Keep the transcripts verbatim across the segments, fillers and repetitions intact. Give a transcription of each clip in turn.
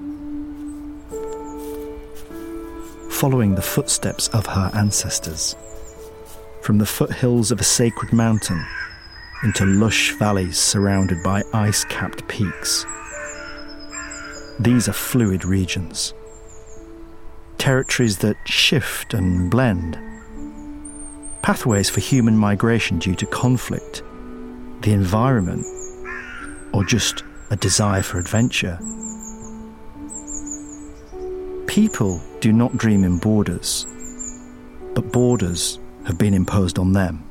Following the footsteps of her ancestors, from the foothills of a sacred mountain into lush valleys surrounded by ice-capped peaks. These are fluid regions, territories that shift and blend, pathways for human migration due to conflict, the environment, or just a desire for adventure. People do not dream in borders, but borders have been imposed on them.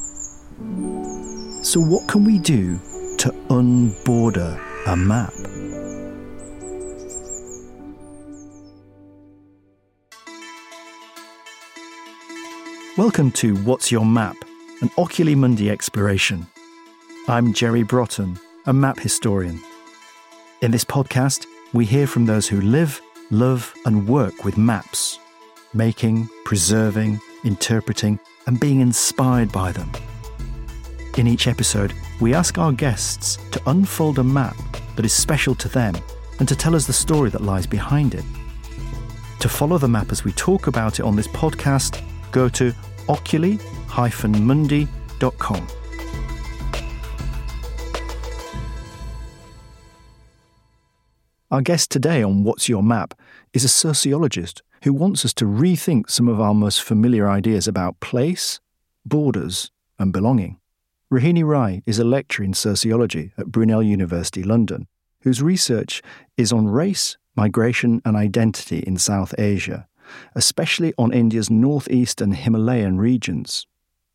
So what can we do to unborder a map? Welcome to What's Your Map? An Oculi Mundi exploration. I'm Jerry Broughton, a map historian. In this podcast, we hear from those who live, love and work with maps, making, preserving, interpreting and being inspired by them. In each episode, we ask our guests to unfold a map that is special to them and to tell us the story that lies behind it. To follow the map as we talk about it on this podcast, go to oculi dash mundi dot com. Our guest today on What's Your Map is a sociologist who wants us to rethink some of our most familiar ideas about place, borders, and belonging. Rohini Rai is a lecturer in sociology at Brunel University, London, whose research is on race, migration, and identity in South Asia, especially on India's northeastern Himalayan regions.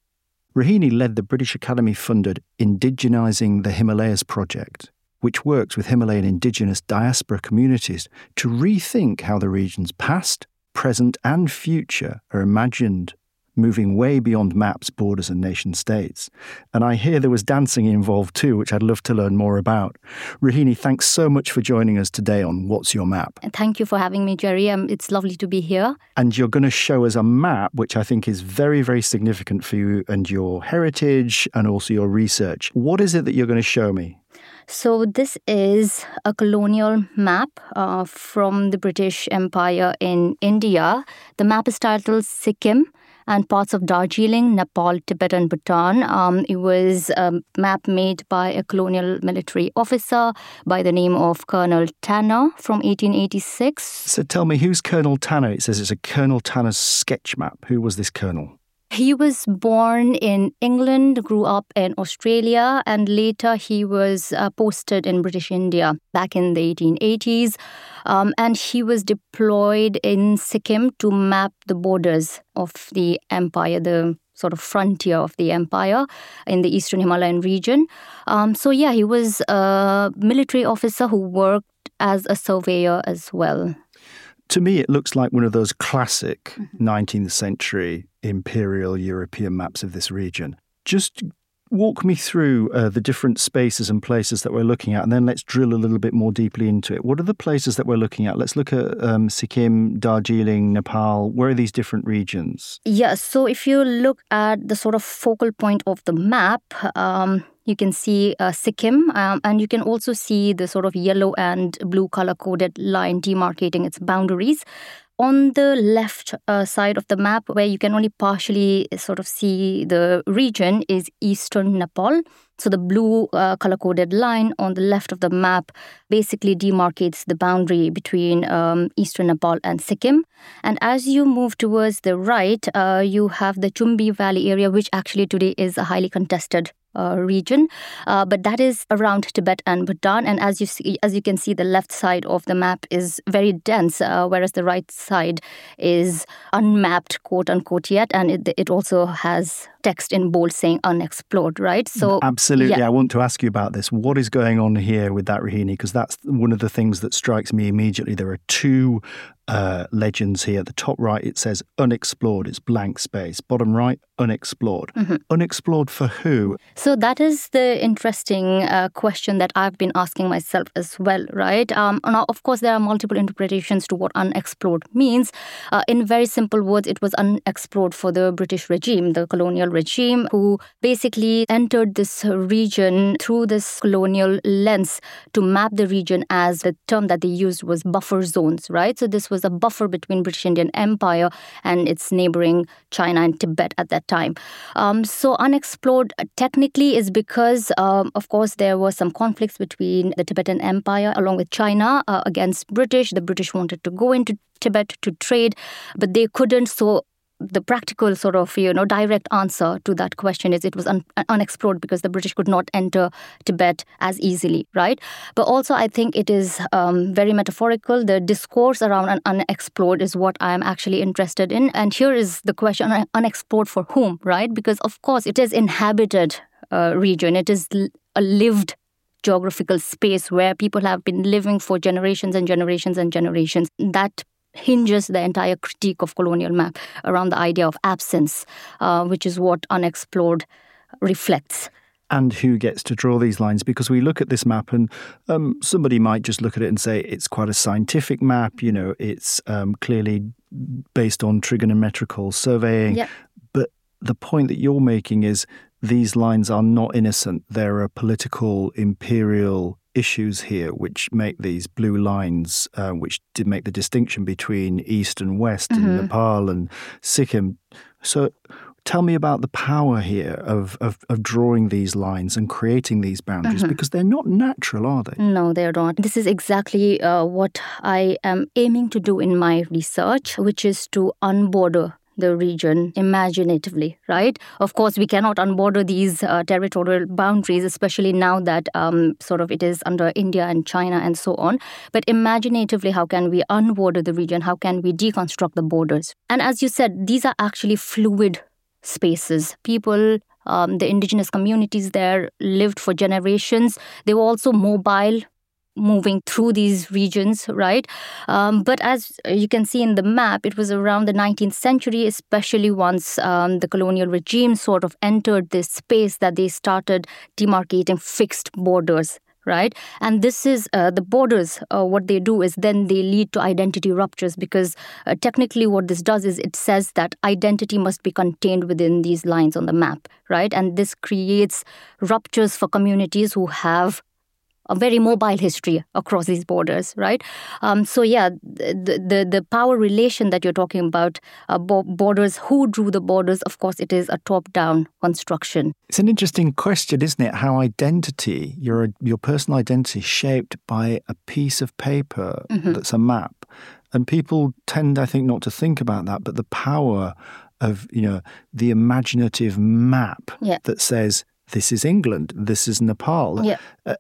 Rohini led the British Academy-funded Indigenising the Himalayas project, which works with Himalayan indigenous diaspora communities to rethink how the region's past, present and future are imagined, moving way beyond maps, borders and nation-states. And I hear there was dancing involved too, which I'd love to learn more about. Rohini, thanks so much for joining us today on What's Your Map? Thank you for having me, Jerry. Um, it's lovely to be here. And you're going to show us a map, which I think is very, very significant for you and your heritage and also your research. What is it that you're going to show me? So this is a colonial map uh, from the British Empire in India. The map is titled Sikkim and parts of Darjeeling, Nepal, Tibet and Bhutan. Um, it was a map made by a colonial military officer by the name of Colonel Tanner from eighteen eighty-six. So tell me, who's Colonel Tanner? It says it's a Colonel Tanner's sketch map. Who was this colonel? He was born in England, grew up in Australia, and later he was uh, posted in British India back in the eighteen eighties. Um, and he was deployed in Sikkim to map the borders of the empire, the sort of frontier of the empire in the eastern Himalayan region. Um, so yeah, he was a military officer who worked as a surveyor as well. To me, it looks like one of those classic mm-hmm. nineteenth century imperial European maps of this region. Just walk me through uh, the different spaces and places that we're looking at, and then let's drill a little bit more deeply into it. What are the places that we're looking at? Let's look at um, Sikkim, Darjeeling, Nepal. Where are these different regions? Yeah, so if you look at the sort of focal point of the map, um, you can see uh, Sikkim, um, and you can also see the sort of yellow and blue color-coded line demarcating its boundaries. On the left uh, side of the map, where you can only partially sort of see the region, is eastern Nepal. So the blue uh, color-coded line on the left of the map basically demarcates the boundary between um, eastern Nepal and Sikkim. And as you move towards the right, uh, you have the Chumbi Valley area, which actually today is a highly contested Uh, region, uh, but that is around Tibet and Bhutan. And as you see, as you can see, the left side of the map is very dense, uh, whereas the right side is unmapped, quote unquote, yet, and it, it also has text in bold saying unexplored, right? So absolutely, yeah. I want to ask you about this. What is going on here with that, Rohini? Because that's one of the things that strikes me immediately. There are two uh, legends here. At the top right, it says unexplored. It's blank space. Bottom right, unexplored. Mm-hmm. Unexplored for who? So that is the interesting uh, question that I've been asking myself as well, right? Um, now, of course, there are multiple interpretations to what unexplored means. Uh, in very simple words, it was unexplored for the British regime, the colonial regime who basically entered this region through this colonial lens to map the region as the term that they used was buffer zones, right? So this was a buffer between British Indian Empire and its neighboring China and Tibet at that time. Um, so unexplored technically is because, um, of course, there were some conflicts between the Tibetan Empire along with China uh, against British. The British wanted to go into Tibet to trade, but they couldn't. So the practical sort of, you know, direct answer to that question is it was un- unexplored because the British could not enter Tibet as easily, right? But also I think it is um, very metaphorical. The discourse around un- unexplored is what I'm actually interested in. And here is the question, un- unexplored for whom, right? Because of course it is inhabited uh, region. It is l- a lived geographical space where people have been living for generations and generations and generations. That hinges the entire critique of colonial map around the idea of absence, uh, which is what unexplored reflects. And who gets to draw these lines? Because we look at this map and um, somebody might just look at it and say it's quite a scientific map, you know, it's um, clearly based on trigonometrical surveying. Yep. But the point that you're making is these lines are not innocent. There are political, imperial issues here which make these blue lines, uh, which did make the distinction between East and West Mm-hmm. in Nepal and Sikkim. So tell me about the power here of, of, of drawing these lines and creating these boundaries, Mm-hmm. because they're not natural, are they? No, they're not. This is exactly uh, what I am aiming to do in my research, which is to unborder the region imaginatively, right? Of course, we cannot unborder these uh, territorial boundaries, especially now that um, sort of it is under India and China and so on. But imaginatively, how can we unborder the region? How can we deconstruct the borders? And as you said, these are actually fluid spaces. People, um, the indigenous communities there lived for generations. They were also mobile, moving through these regions, right? Um, but as you can see in the map, it was around the nineteenth century, especially once um, the colonial regime sort of entered this space, that they started demarcating fixed borders, right? And this is uh, the borders, uh, what they do is then they lead to identity ruptures, because uh, technically what this does is it says that identity must be contained within these lines on the map, right? And this creates ruptures for communities who have a very mobile history across these borders, right? Um, so yeah, the, the the power relation that you're talking about, uh, bo- borders, who drew the borders, of course, it is a top-down construction. It's an interesting question, isn't it? How identity, your your personal identity, is shaped by a piece of paper Mm-hmm. that's a map. And people tend, I think, not to think about that, but the power of, you know, the imaginative map Yeah. that says, this is England, this is Nepal. Yeah. Uh,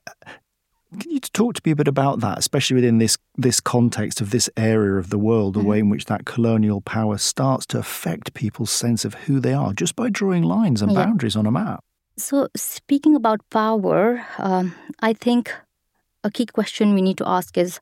Can you talk to me a bit about that, especially within this this context of this area of the world, the Mm-hmm. way in which that colonial power starts to affect people's sense of who they are just by drawing lines and Yeah. boundaries on a map? So speaking about power, um, I think a key question we need to ask is,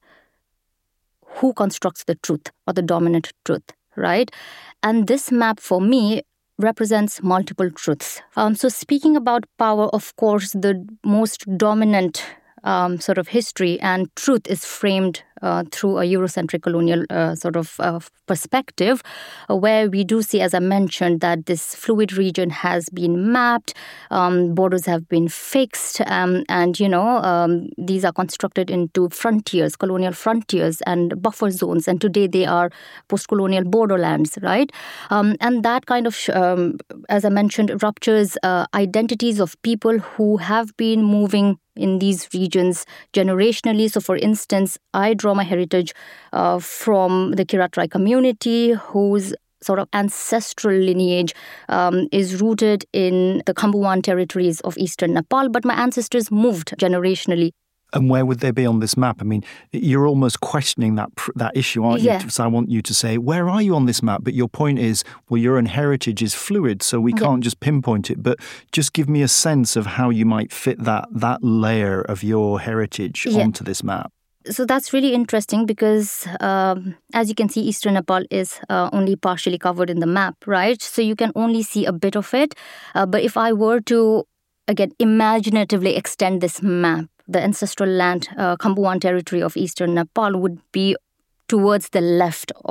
who constructs the truth or the dominant truth, right? And this map for me represents multiple truths. Um, so speaking about power, of course, the most dominant um, sort of history and truth is framed uh, through a Eurocentric colonial uh, sort of uh, perspective, uh, where we do see, as I mentioned, that this fluid region has been mapped, um, borders have been fixed, um, and, you know, um, these are constructed into frontiers, colonial frontiers and buffer zones, and today they are post-colonial borderlands, right? Um, and that kind of, um, as I mentioned, ruptures uh, identities of people who have been moving in these regions generationally. So, for instance, I draw my heritage uh, from the Kirat Rai community, whose sort of ancestral lineage um, is rooted in the Khambhuan territories of eastern Nepal, but my ancestors moved generationally. And where would they be on this map? I mean, you're almost questioning that that issue, aren't Yeah. you? So I want you to say, where are you on this map? But your point is, well, your own heritage is fluid, so we Yeah. can't just pinpoint it. But just give me a sense of how you might fit that that layer of your heritage Yeah. onto this map. So that's really interesting because, um, as you can see, Eastern Nepal is uh, only partially covered in the map, right? So you can only see a bit of it. Uh, but if I were to, again, imaginatively extend this map, the ancestral land, uh, Khambhuan territory of Eastern Nepal would be towards the left of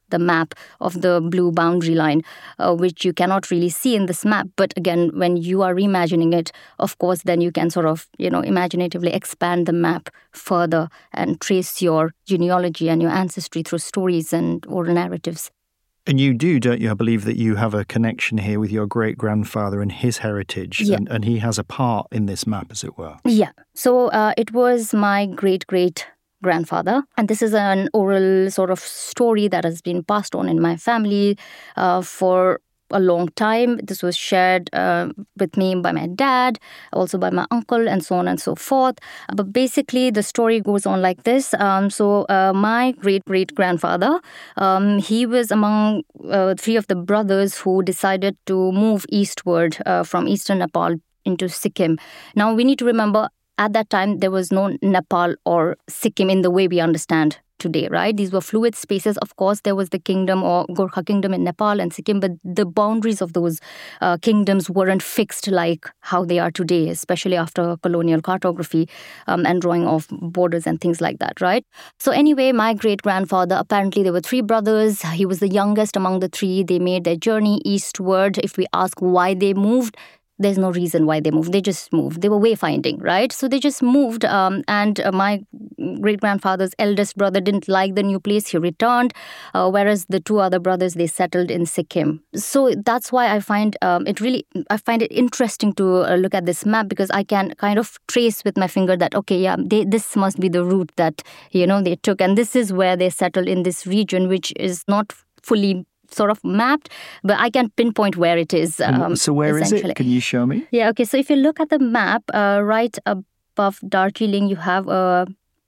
the map of the blue boundary line, uh, which you cannot really see in this map. But again, when you are reimagining it, of course, then you can sort of, you know, imaginatively expand the map further and trace your genealogy and your ancestry through stories and oral narratives. And you do, don't you? I believe that you have a connection here with your great-grandfather and his heritage, yeah. and, and he has a part in this map, as it were. Yeah. So uh, it was my great-great-grandfather, and this is an oral sort of story that has been passed on in my family uh, for a long time. This was shared uh, with me by my dad, also by my uncle, and so on and so forth. But basically, the story goes on like this. Um, so uh, my great-great-grandfather, um, he was among uh, three of the brothers who decided to move eastward uh, from eastern Nepal into Sikkim. Now, we need to remember, at that time, there was no Nepal or Sikkim in the way we understand today, right? These were fluid spaces. Of course, there was the kingdom or Gorkha kingdom in Nepal and Sikkim, but the boundaries of those uh, kingdoms weren't fixed like how they are today, especially after colonial cartography um, and drawing of borders and things like that, right? So anyway, my great-grandfather, apparently there were three brothers. He was the youngest among the three. They made their journey eastward. If we ask why they moved, there's no reason why they moved. They just moved. They were wayfinding, right? So they just moved. Um, and uh, my great-grandfather's eldest brother didn't like the new place. He returned, uh, whereas the two other brothers, they settled in Sikkim. So that's why I find um, it really, I find it interesting to uh, look at this map, because I can kind of trace with my finger that, okay, yeah, they, this must be the route that, you know, they took. And this is where they settled in this region, which is not fully sort of mapped, but I can pinpoint where it is. Um, so where is it? Can you show me? Yeah, okay. So if you look at the map, uh, right above Darjeeling, you have a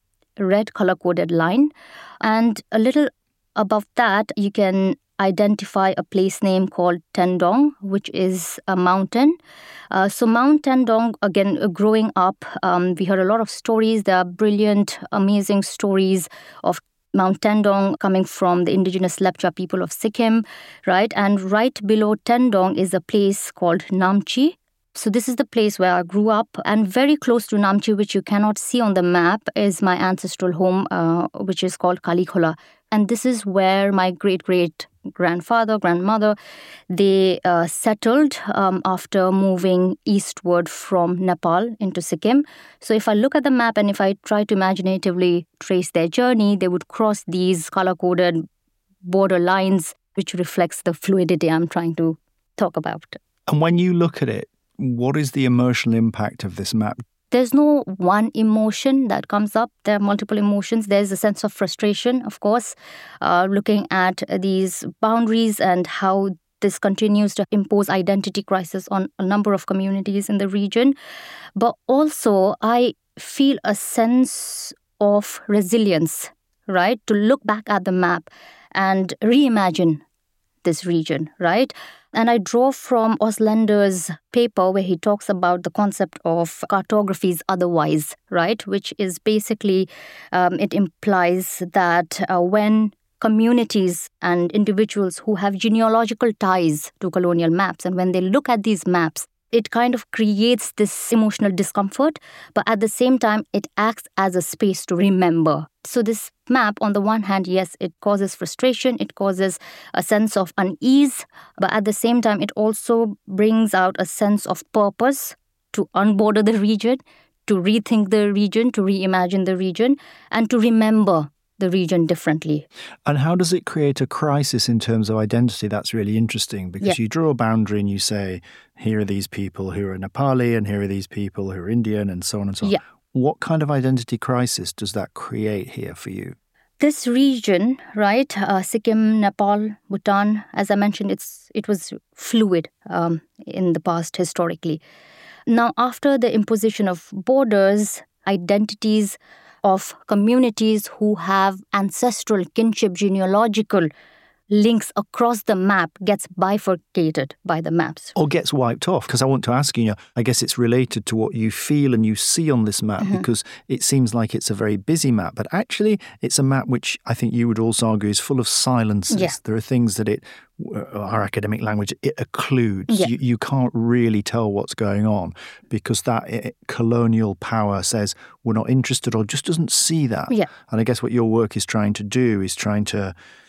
red color-coded line. And a little above that, you can identify a place name called Tendong, which is a mountain. Uh, so Mount Tendong, again, uh, growing up, um, we heard a lot of stories. There are brilliant, amazing stories of Mount Tendong coming from the indigenous Lepcha people of Sikkim, right? And right below Tendong is a place called Namchi. So this is the place where I grew up, and very close to Namchi, which you cannot see on the map, is my ancestral home, uh, which is called Kalikhola. And this is where my great-great-grandfather, grandmother, they uh, settled um, after moving eastward from Nepal into Sikkim. So if I look at the map and if I try to imaginatively trace their journey, they would cross these color-coded border lines, which reflects the fluidity I'm trying to talk about. And when you look at it, what is the emotional impact of this map? There's no one emotion that comes up. There are multiple emotions. There's a sense of frustration, of course, uh, looking at these boundaries and how this continues to impose identity crisis on a number of communities in the region. But also, I feel a sense of resilience, right? To look back at the map and reimagine this region, right? And I draw from Oslander's paper where he talks about the concept of cartographies otherwise, right? Which is basically, um, it implies that uh, when communities and individuals who have genealogical ties to colonial maps, and when they look at these maps, it kind of creates this emotional discomfort, but at the same time, it acts as a space to remember. So this map, on the one hand, yes, it causes frustration, it causes a sense of unease, but at the same time, it also brings out a sense of purpose to unborder the region, to rethink the region, to reimagine the region, and to remember the region differently. And how does it create a crisis in terms of identity? That's really interesting, because yeah. you draw a boundary and you say, here are these people who are Nepali and here are these people who are Indian and so on and so on. Yeah. What kind of identity crisis does that create here for you? This region, right, uh, Sikkim, Nepal, Bhutan, as I mentioned, it's it was fluid um, in the past historically. Now, after the imposition of borders, identities of communities who have ancestral kinship genealogical links across the map gets bifurcated by the maps. Or gets wiped off, because I want to ask you, you know, I guess it's related to what you feel and you see on this map, mm-hmm. because it seems like it's a very busy map, but actually it's a map which I think you would also argue is full of silences. Yeah. There are things that it, our academic language, it occludes. Yeah. You, you can't really tell what's going on because that it, colonial power says we're not interested or just doesn't see that. Yeah. And I guess what your work is trying to do is trying to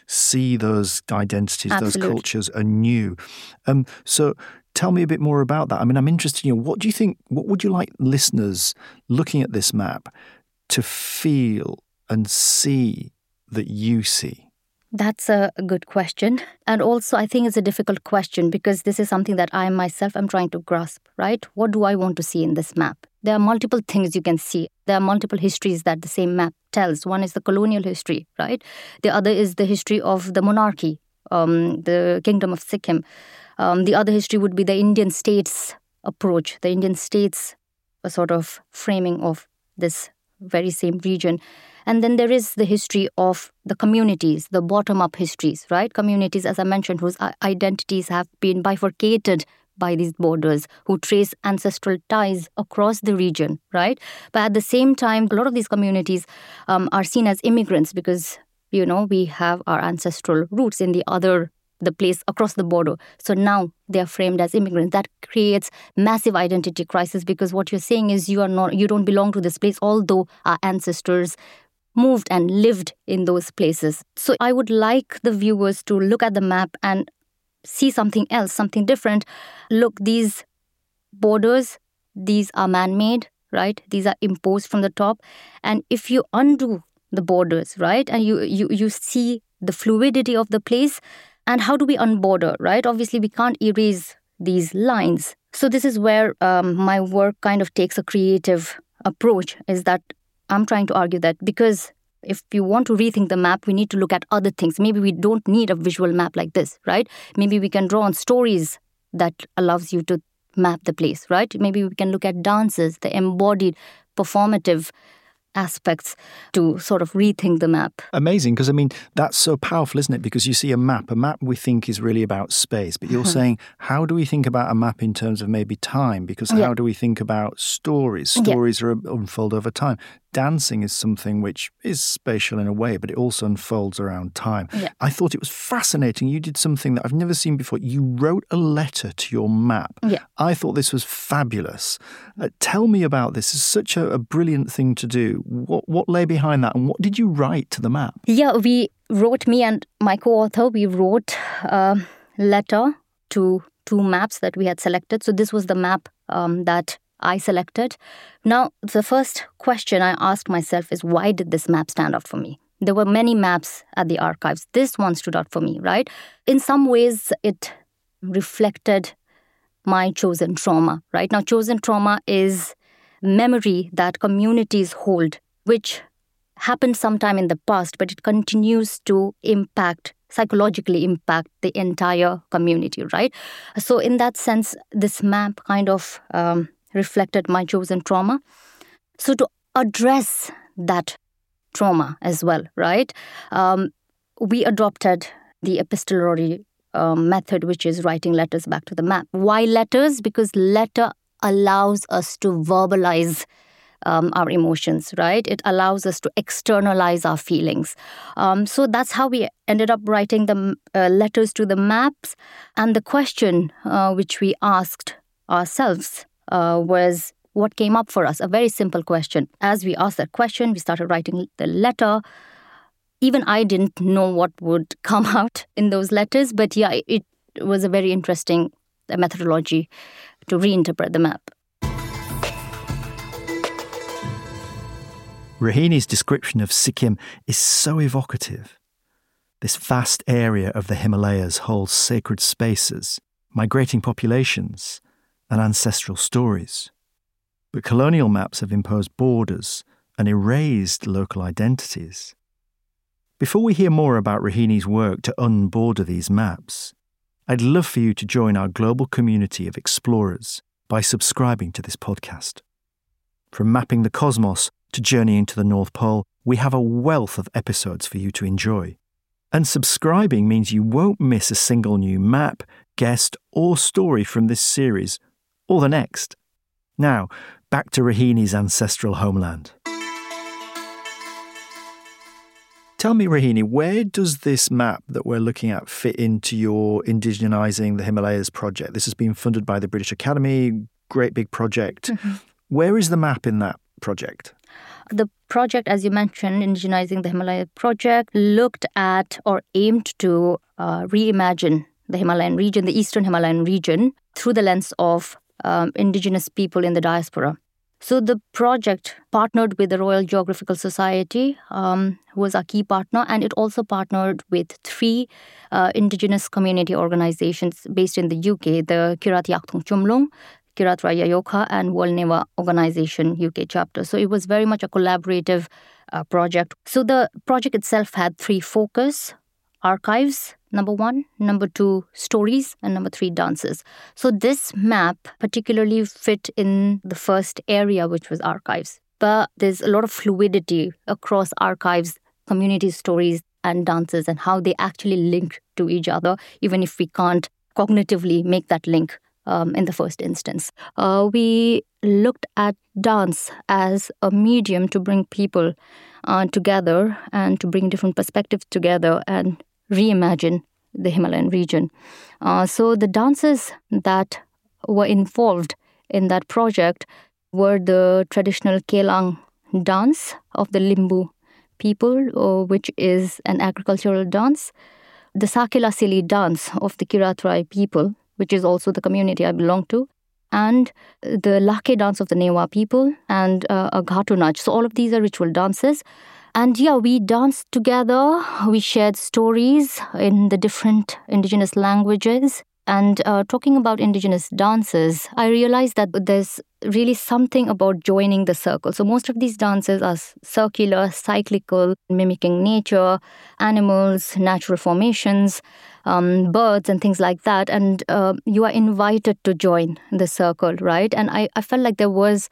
see those identities, Absolutely. those cultures anew. Um, so tell me a bit more about that. I mean, I'm interested, you know, what do you think, what would you like listeners looking at this map to feel and see that you see? That's a good question. And also, I think it's a difficult question because this is something that I myself am trying to grasp, right? What do I want to see in this map? There are multiple things you can see. There are multiple histories that the same map tells. One is the colonial history, right? The other is the history of the monarchy, um, the kingdom of Sikkim. Um, the other history would be the Indian states approach, the Indian states a sort of framing of this very same region. And then there is the history of the communities, the bottom-up histories, right? Communities, as I mentioned, whose identities have been bifurcated by these borders, who trace ancestral ties across the region, right? But at the same time, a lot of these communities um, are seen as immigrants because, you know, we have our ancestral roots in the other, the place across the border. So now they are framed as immigrants. That creates massive identity crisis because what you're saying is you are not, you don't belong to this place, although our ancestors moved and lived in those places. So I would like the viewers to look at the map and see something else, something different. Look, these borders, these are man-made, right? These are imposed from the top. And if you undo the borders, right, and you you you see the fluidity of the place, and how do we unborder, right? Obviously, we can't erase these lines. So this is where um, my work kind of takes a creative approach, is that I'm trying to argue that because if you want to rethink the map, we need to look at other things. Maybe we don't need a visual map like this, right? Maybe we can draw on stories that allows you to map the place, right? Maybe we can look at dances, the embodied, performative aspects to sort of rethink the map. Amazing, because I mean, that's so powerful, isn't it? Because you see a map, a map we think is really about space, but you're saying, how do we think about a map in terms of maybe time? Because how yeah. do we think about stories? Stories yeah. are unfold over time. Dancing is something which is spatial in a way, but it also unfolds around time. Yeah. I thought it was fascinating. You did something that I've never seen before. You wrote a letter to your map. Yeah. I thought this was fabulous. Uh, tell me about this. It's such a, a brilliant thing to do. What, what lay behind that and what did you write to the map? Yeah, we wrote, me and my co-author, we wrote a letter to two maps that we had selected. So this was the map um, that I selected. Now, the first question I asked myself is, why did this map stand out for me? There were many maps at the archives. This one stood out for me, right? In some ways, it reflected my chosen trauma, right? Now, chosen trauma is memory that communities hold, which happened sometime in the past, but it continues to impact, psychologically impact the entire community, right? So in that sense, this map kind of um, reflected my chosen trauma. So to address that trauma as well, right, um, we adopted the epistolary um, method, which is writing letters back to the map. Why letters? Because letter allows us to verbalize um, our emotions, right? It allows us to externalize our feelings. Um, so that's how we ended up writing the uh, letters to the maps. And the question uh, which we asked ourselves Uh, was what came up for us, a very simple question. As we asked that question, we started writing the letter. Even I didn't know what would come out in those letters, but yeah, it was a very interesting methodology to reinterpret the map. Rohini's description of Sikkim is so evocative. This vast area of the Himalayas holds sacred spaces, migrating populations, and ancestral stories. But colonial maps have imposed borders and erased local identities. Before we hear more about Rohini's work to unborder these maps, I'd love for you to join our global community of explorers by subscribing to this podcast. From mapping the cosmos to journeying to the North Pole, we have a wealth of episodes for you to enjoy. And subscribing means you won't miss a single new map, guest, or story from this series or the next. Now, back to Rohini's ancestral homeland. Tell me, Rohini, where does this map that we're looking at fit into your Indigenizing the Himalayas project? This has been funded by the British Academy, great big project. Mm-hmm. Where is the map in that project? The project, as you mentioned, Indigenizing the Himalaya project, looked at or aimed to uh, reimagine the Himalayan region, the Eastern Himalayan region, through the lens of um, indigenous people in the diaspora. So the project partnered with the Royal Geographical Society, um, who was our key partner, and it also partnered with three uh, indigenous community organizations based in the U K, the Kirat Yakthong Chumlung, Kirat Raya Yokha, and World Neva Organization U K chapter. So it was very much a collaborative uh, project. So the project itself had three focus: archives, number one, number two, stories, and number three, dances. So this map particularly fit in the first area, which was archives. But there's a lot of fluidity across archives, community stories, and dances, and how they actually link to each other, even if we can't cognitively make that link um, in the first instance. Uh, we looked at dance as a medium to bring people uh, together and to bring different perspectives together and reimagine the Himalayan region. Uh, so the dances that were involved in that project were the traditional Kelang dance of the Limbu people, uh, which is an agricultural dance, the Sakila Sili dance of the Kiratrai people, which is also the community I belong to, and the Lake dance of the Newa people, and uh, a Ghatu Nach. So all of these are ritual dances. And yeah, we danced together, we shared stories in the different indigenous languages. And uh, talking about indigenous dances, I realized that there's really something about joining the circle. So most of these dances are circular, cyclical, mimicking nature, animals, natural formations, um, birds and things like that. And uh, you are invited to join the circle, right? And I, I felt like there was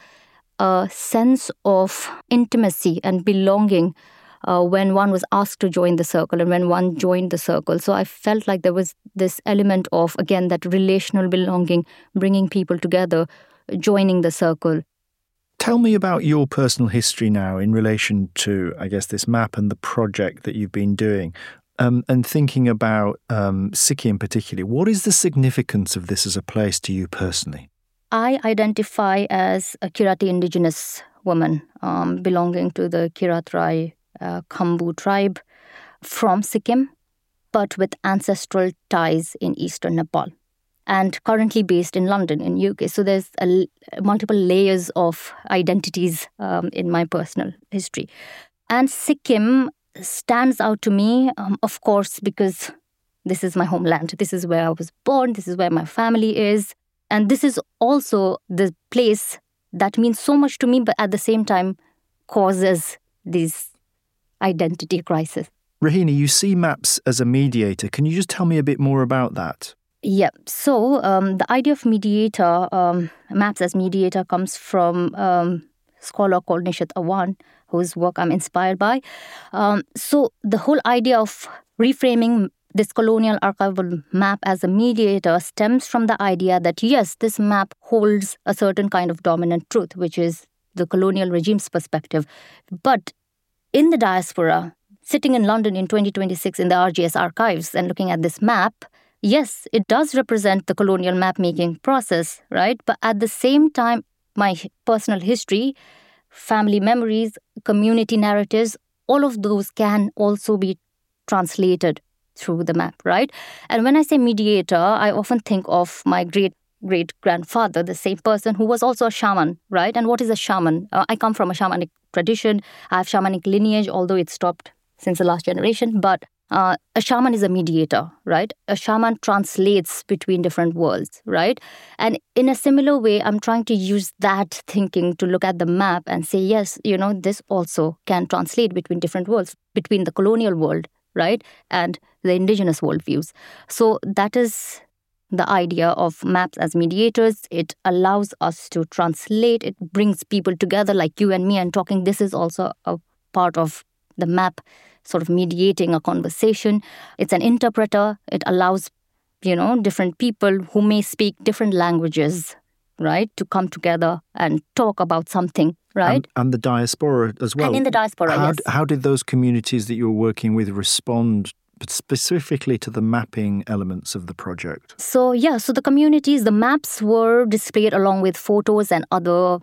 a sense of intimacy and belonging uh, when one was asked to join the circle and when one joined the circle. So I felt like there was this element of, again, that relational belonging, bringing people together, joining the circle. Tell me about your personal history now in relation to, I guess, this map and the project that you've been doing. Um, and thinking about um, Sikkim particularly, what is the significance of this as a place to you personally? I identify as a Kirati indigenous woman um, belonging to the Kiratrai uh, Kambu tribe from Sikkim, but with ancestral ties in eastern Nepal and currently based in London in U K. So there's a, multiple layers of identities um, in my personal history. And Sikkim stands out to me, um, of course, because this is my homeland. This is where I was born. This is where my family is. And this is also the place that means so much to me, but at the same time causes these identity crises. Rohini, you see maps as a mediator. Can you just tell me a bit more about that? Yeah. So um, the idea of mediator, um, maps as mediator, comes from um, a scholar called Nishat Awan, whose work I'm inspired by. Um, so the whole idea of reframing this colonial archival map as a mediator stems from the idea that, yes, this map holds a certain kind of dominant truth, which is the colonial regime's perspective. But in the diaspora, sitting in London in twenty twenty-six in the R G S archives and looking at this map, yes, it does represent the colonial map-making process, right? But at the same time, my personal history, family memories, community narratives, all of those can also be translated through the map, right? And when I say mediator, I often think of my great great grandfather, the same person who was also a shaman, right? And what is a shaman? Uh, I come from a shamanic tradition. I have shamanic lineage, although it stopped since the last generation. But uh, a shaman is a mediator, right? A shaman translates between different worlds, right? And in a similar way, I'm trying to use that thinking to look at the map and say, yes, you know, this also can translate between different worlds, between the colonial world, right, and the indigenous worldviews. So that is the idea of maps as mediators. It allows us to translate. It brings people together like you and me and talking. This is also a part of the map sort of mediating a conversation. It's an interpreter. It allows, you know, different people who may speak different languages, right, to come together and talk about something, right? And, and the diaspora as well. And in the diaspora, how, yes. How did those communities that you were working with respond specifically to the mapping elements of the project? So, yeah, so the communities, the maps were displayed along with photos and other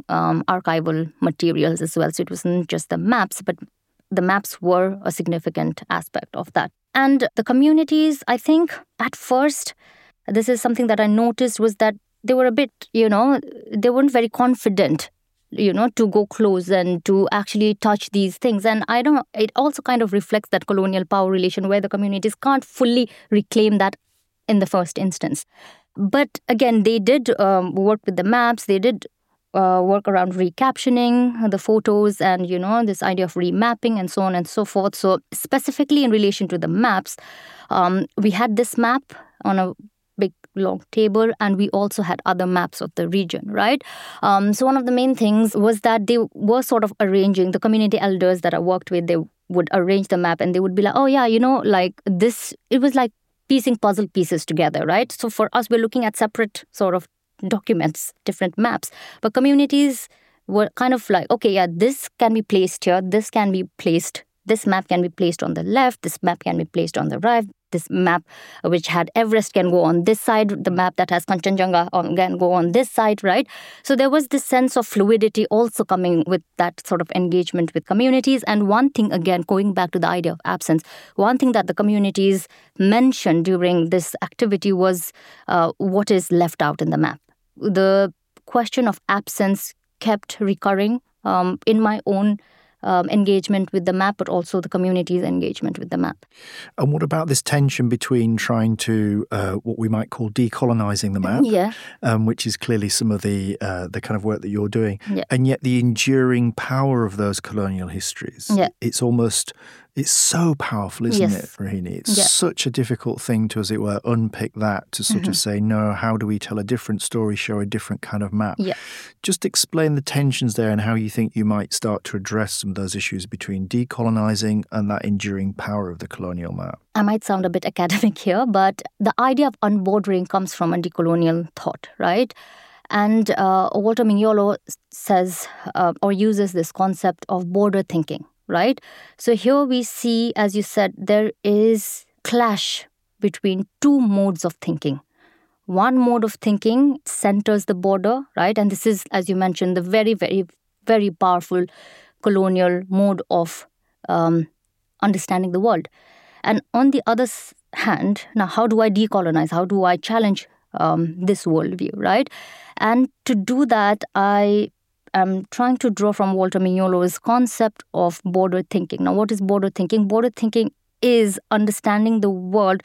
um, archival materials as well. So it wasn't just the maps, but the maps were a significant aspect of that. And the communities, I think at first, this is something that I noticed, was that they were a bit, you know, they weren't very confident, you know, to go close and to actually touch these things. And I don't, it also kind of reflects that colonial power relation where the communities can't fully reclaim that in the first instance. But again, they did um, work with the maps, they did uh, work around recaptioning the photos and, you know, this idea of remapping and so on and so forth. So specifically in relation to the maps, um, we had this map on a big long table, and we also had other maps of the region, right? Um, so one of the main things was that they were sort of arranging, the community elders that I worked with, they would arrange the map and they would be like, oh yeah, you know, like this, it was like piecing puzzle pieces together, right? So for us, we're looking at separate sort of documents, different maps, but communities were kind of like, okay, yeah, this can be placed here, this can be placed, this map can be placed on the left, this map can be placed on the right, this map which had Everest can go on this side, the map that has Kanchenjunga can go on this side, right? So there was this sense of fluidity also coming with that sort of engagement with communities. And one thing, again, going back to the idea of absence, one thing that the communities mentioned during this activity was uh, what is left out in the map. The question of absence kept recurring um, in my own Um, engagement with the map, but also the community's engagement with the map. And what about this tension between trying to, uh, what we might call decolonizing the map, yeah. um, which is clearly some of the uh, the kind of work that you're doing, yeah. and yet the enduring power of those colonial histories. Yeah. It's almost, it's so powerful, isn't yes. it, Rohini? It's yeah. such a difficult thing to, as it were, unpick that, to sort mm-hmm. of say, no, how do we tell a different story, show a different kind of map? Yeah. Just explain the tensions there and how you think you might start to address some of those issues between decolonizing and that enduring power of the colonial map. I might sound a bit academic here, but the idea of unbordering comes from a decolonial thought, right? And uh, Walter Mignolo says uh, or uses this concept of border thinking, right? So here we see, as you said, there is clash between two modes of thinking. One mode of thinking centers the border, right? And this is, as you mentioned, the very, very, very powerful colonial mode of um, understanding the world. And on the other hand, now how do I decolonize? How do I challenge um, this worldview, right? And to do that, I am trying to draw from Walter Mignolo's concept of border thinking. Now, what is border thinking? Border thinking is understanding the world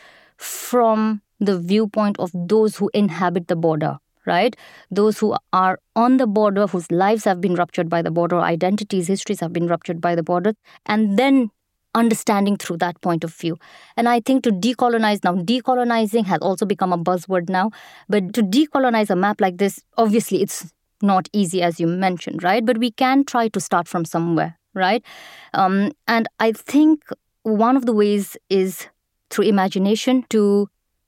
from the viewpoint of those who inhabit the border, right? Those who are on the border, whose lives have been ruptured by the border, identities, histories have been ruptured by the border, and then understanding through that point of view. And I think to decolonize now, decolonizing has also become a buzzword now, but to decolonize a map like this, obviously it's not easy, as you mentioned, right? But we can try to start from somewhere, right? Um, and I think one of the ways is through imagination to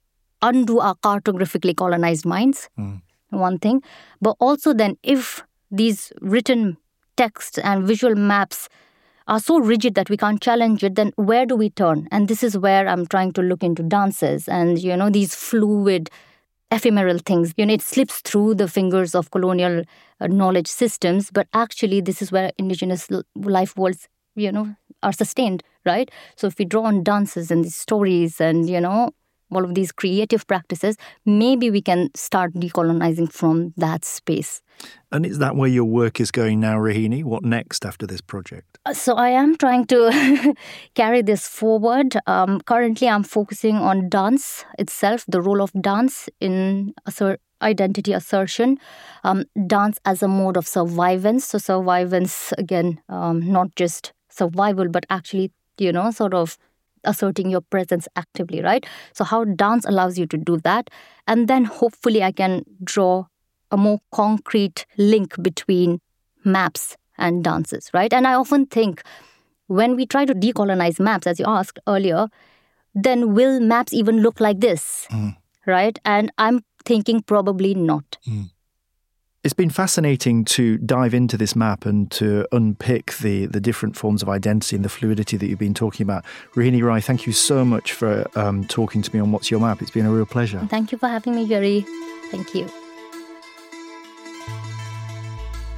undo our cartographically colonized minds, mm. one thing. But also then if these written texts and visual maps are so rigid that we can't challenge it, then where do we turn? And this is where I'm trying to look into dances and, you know, these fluid, ephemeral things. You know, it slips through the fingers of colonial uh, knowledge systems, but actually this is where indigenous life worlds, you know, are sustained, right? So if we draw on dances and these stories and, you know, all of these creative practices, maybe we can start decolonizing from that space. And is that where your work is going now, Rohini? What next after this project? So I am trying to carry this forward. Um, currently, I'm focusing on dance itself, the role of dance in assert- identity assertion, um, dance as a mode of survivance. So survivance, again, um, not just survival, but actually, you know, sort of asserting your presence actively, right? So how dance allows you to do that. And then hopefully I can draw a more concrete link between maps and dances, right? And I often think when we try to decolonize maps, as you asked earlier, then will maps even look like this, mm. right? And I'm thinking probably not. Mm. It's been fascinating to dive into this map and to unpick the, the different forms of identity and the fluidity that you've been talking about. Rohini Rai, thank you so much for um, talking to me on What's Your Map. It's been a real pleasure. Thank you for having me, Jerry. Thank you.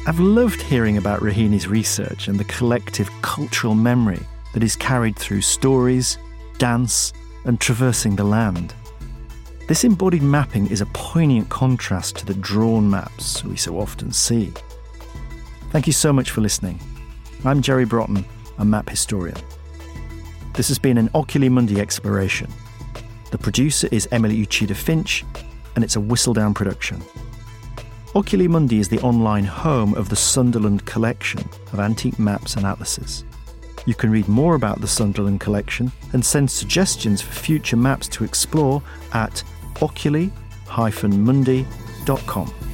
I've loved hearing about Rohini's research and the collective cultural memory that is carried through stories, dance, and traversing the land. This embodied mapping is a poignant contrast to the drawn maps we so often see. Thank you so much for listening. I'm Jerry Broughton, a map historian. This has been an Oculi Mundi exploration. The producer is Emily Uchida Finch, and it's a Whistledown production. Oculi Mundi is the online home of the Sunderland Collection of antique maps and atlases. You can read more about the Sunderland Collection and send suggestions for future maps to explore at oculi dash mundi dot com.